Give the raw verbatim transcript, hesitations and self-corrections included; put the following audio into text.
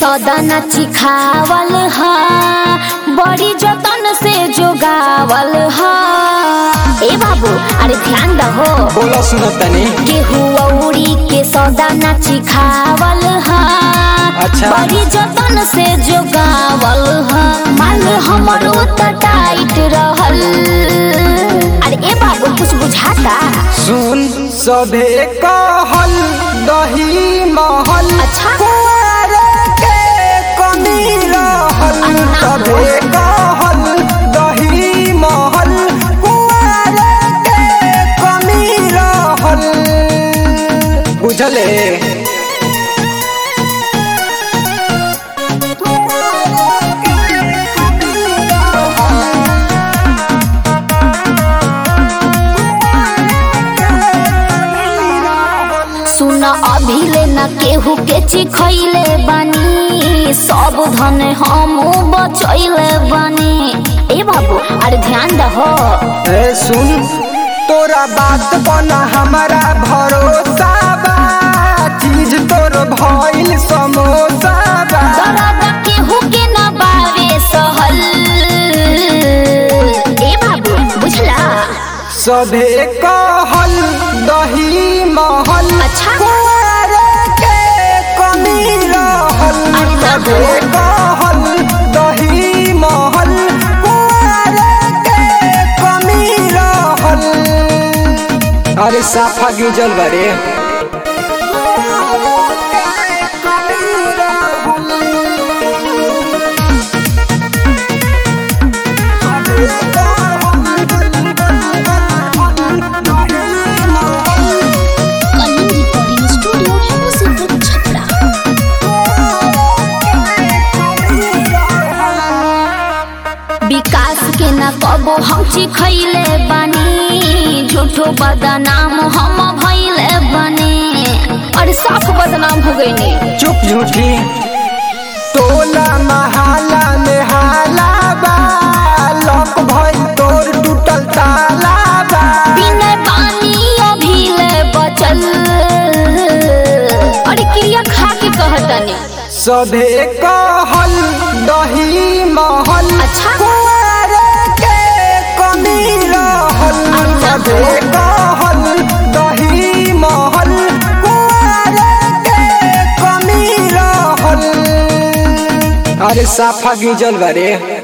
सौदा न चिखावल हा, बड़ी जतन से जोगावल हा। ए बाबू अरे ध्यान दहो, बोला सुनत तनी। गेहूं औरी के सौदा न चिखावल हा, अच्छा बड़ी जतन से जोगावल हा। माल हमरो त टाइट रहल। अरे ए बाबू कुछ बुझाता? सुन सभे कहल दही महल, अच्छा के कमी रहल। सभे कहल दही महल, के कमी रहल। बुझले सुन अभी ले न केहू के चिखैले बानी, सब धन हम बचैले बानी। ए बाबू अरे ध्यान दहो। ए सुन तोरा बात बना हमारा भरोसा बा, चीज तोर भइल समोसा बा। दर्द केहू के न बावे सहल। ए बाबू बुझला? सभे कहल दही महल, अच्छा के कमी रहल। सभे कहल दही महल, के कमी रहल। अरे साफा गिजल बरे। विकास के न कबो हम चिखैले बानी, झूठो बदनाम हम भइले बानी। अरे साफ बदनाम हो गई। चुप झूठी टोला महाला में हाला बा, लक भइल तोर टूटल ताला बा। बिना पानी अभी ले बचल। अरे क्रिया खा के कहतनी। सभे कहल दही महल, अच्छा के कमी रहल। सभे कहल दही महल, के कमी रहल। अरे साफा गिजल बरे।